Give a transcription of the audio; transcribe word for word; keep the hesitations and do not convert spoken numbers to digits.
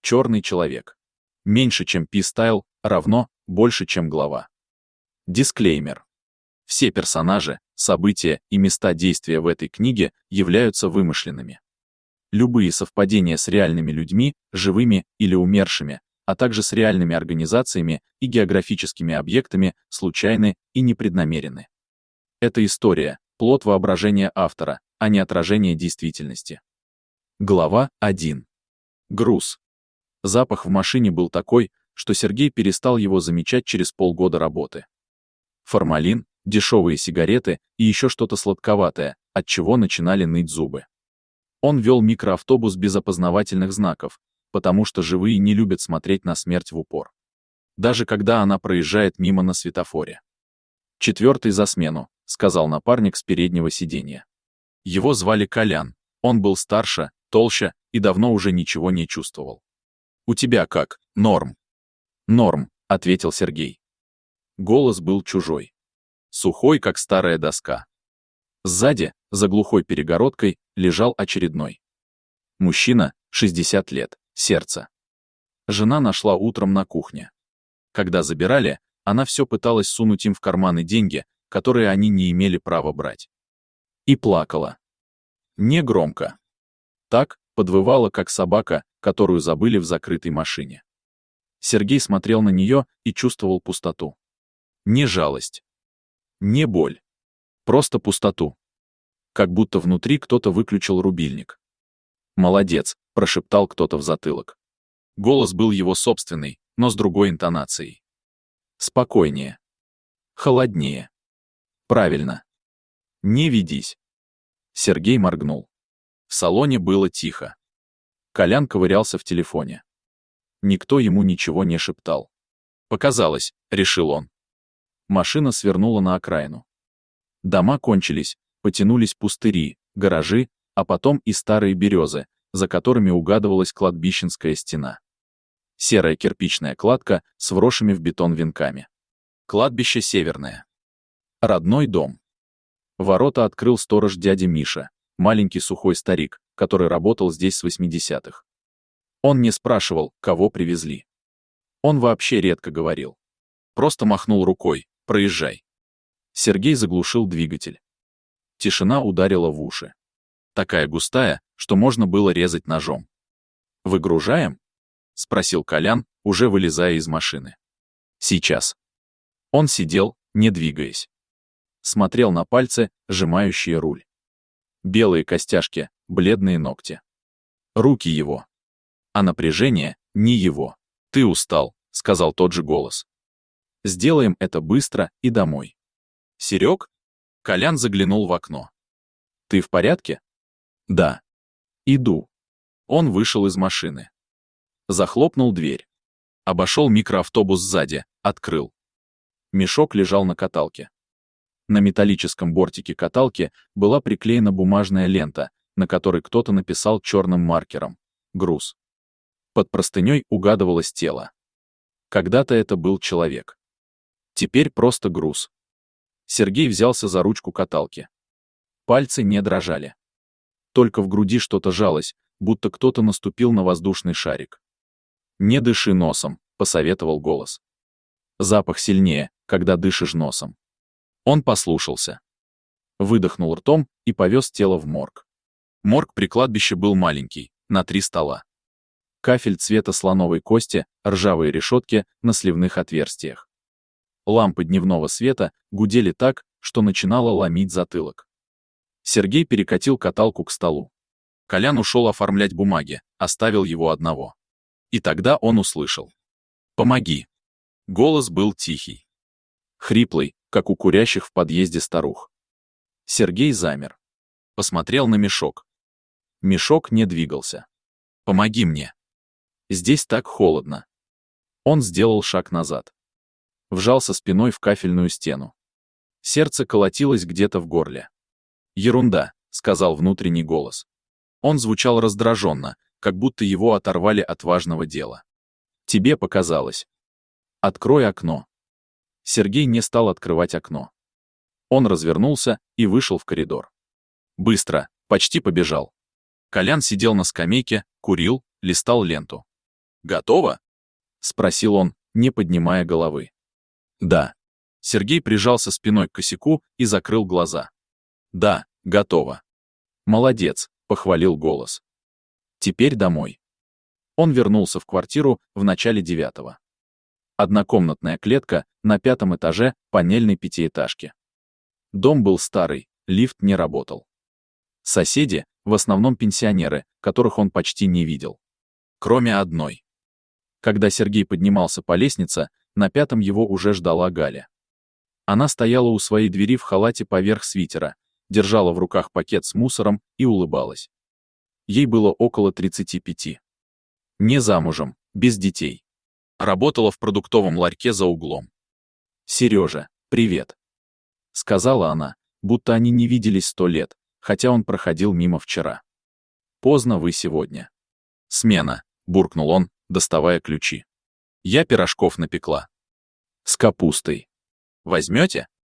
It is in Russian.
Черный человек. Меньше, чем P-стайл, равно больше, чем глава. Дисклеймер. Все персонажи, события и места действия в этой книге являются вымышленными. Любые совпадения с реальными людьми, живыми или умершими, а также с реальными организациями и географическими объектами, случайны и непреднамерены. Эта история — плод воображения автора, а не отражение действительности. Глава один. Груз. Запах в машине был такой, что Сергей перестал его замечать через полгода работы. Формалин, дешевые сигареты и еще что-то сладковатое, от чего начинали ныть зубы. Он вел микроавтобус без опознавательных знаков, потому что живые не любят смотреть на смерть в упор. Даже когда она проезжает мимо на светофоре. «Четвертый за смену», — сказал напарник с переднего сиденья. Его звали Колян, он был старше, толще и давно уже ничего не чувствовал. «У тебя как, норм?» «Норм», — ответил Сергей. Голос был чужой. Сухой, как старая доска. Сзади, за глухой перегородкой, лежал очередной. Мужчина, шестьдесят лет, сердце. Жена нашла утром на кухне. Когда забирали, она все пыталась сунуть им в карманы деньги, которые они не имели права брать. И плакала. Не громко. Так, подвывала, как собака, которую забыли в закрытой машине. Сергей смотрел на нее и чувствовал пустоту. Не жалость. Не боль. Просто пустоту. Как будто внутри кто-то выключил рубильник. «Молодец», — прошептал кто-то в затылок. Голос был его собственный, но с другой интонацией. Спокойнее. Холоднее. Правильно. Не ведись. Сергей моргнул. В салоне было тихо. Колян ковырялся в телефоне. Никто ему ничего не шептал. Показалось, решил он. Машина свернула на окраину. Дома кончились, потянулись пустыри, гаражи, а потом и старые березы, за которыми угадывалась кладбищенская стена. Серая кирпичная кладка с вросшими в бетон венками. Кладбище северное. Родной дом. Ворота открыл сторож дядя Миша, маленький сухой старик, который работал здесь с восьмидесятых. Он не спрашивал, кого привезли. Он вообще редко говорил. Просто махнул рукой: «Проезжай». Сергей заглушил двигатель. Тишина ударила в уши. Такая густая, что можно было резать ножом. «Выгружаем?» — спросил Колян, уже вылезая из машины. «Сейчас». Он сидел, не двигаясь. Смотрел на пальцы, сжимающие руль. Белые костяшки, бледные ногти. Руки его. А напряжение не его. «Ты устал», — сказал тот же голос. «Сделаем это быстро и домой». «Серег?» Колян заглянул в окно. «Ты в порядке?» «Да». «Иду». Он вышел из машины. Захлопнул дверь. Обошел микроавтобус сзади, открыл. Мешок лежал на каталке. На металлическом бортике каталки была приклеена бумажная лента, на которой кто-то написал черным маркером «Груз». Под простыней угадывалось тело. Когда-то это был человек. Теперь просто груз. Сергей взялся за ручку каталки. Пальцы не дрожали. Только в груди что-то жалось, будто кто-то наступил на воздушный шарик. «Не дыши носом», — посоветовал голос. Запах сильнее, когда дышишь носом. Он послушался. Выдохнул ртом и повез тело в морг. Морг при кладбище был маленький, на три стола. Кафель цвета слоновой кости, ржавые решетки на сливных отверстиях. Лампы дневного света гудели так, что начинало ломить затылок. Сергей перекатил каталку к столу. Колян ушел оформлять бумаги, оставил его одного. И тогда он услышал. «Помоги». Голос был тихий. Хриплый, как у курящих в подъезде старух. Сергей замер. Посмотрел на мешок. Мешок не двигался. «Помоги мне. Здесь так холодно». Он сделал шаг назад. Вжался спиной в кафельную стену. Сердце колотилось где-то в горле. «Ерунда», — сказал внутренний голос. Он звучал раздраженно, как будто его оторвали от важного дела. «Тебе показалось. Открой окно». Сергей не стал открывать окно. Он развернулся и вышел в коридор. Быстро, почти побежал. Колян сидел на скамейке, курил, листал ленту. Готово? Спросил он, не поднимая головы. Да. Сергей прижался спиной к косяку и закрыл глаза. Да, готово. Молодец, похвалил голос. Теперь домой. Он вернулся в квартиру в начале девятого. Однокомнатная клетка на пятом этаже панельной пятиэтажки. Дом был старый, лифт не работал. Соседи, в основном пенсионеры, которых он почти не видел. Кроме одной. Когда Сергей поднимался по лестнице, на пятом его уже ждала Галя. Она стояла у своей двери в халате поверх свитера, держала в руках пакет с мусором и улыбалась. Ей было около тридцати пяти. Не замужем, без детей. Работала в продуктовом ларьке за углом. «Сережа, привет», — сказала она, будто они не виделись сто лет, хотя он проходил мимо вчера. «Поздно вы сегодня». «Смена», — буркнул он, доставая ключи. «Я пирожков напекла. С капустой. Возьмете?»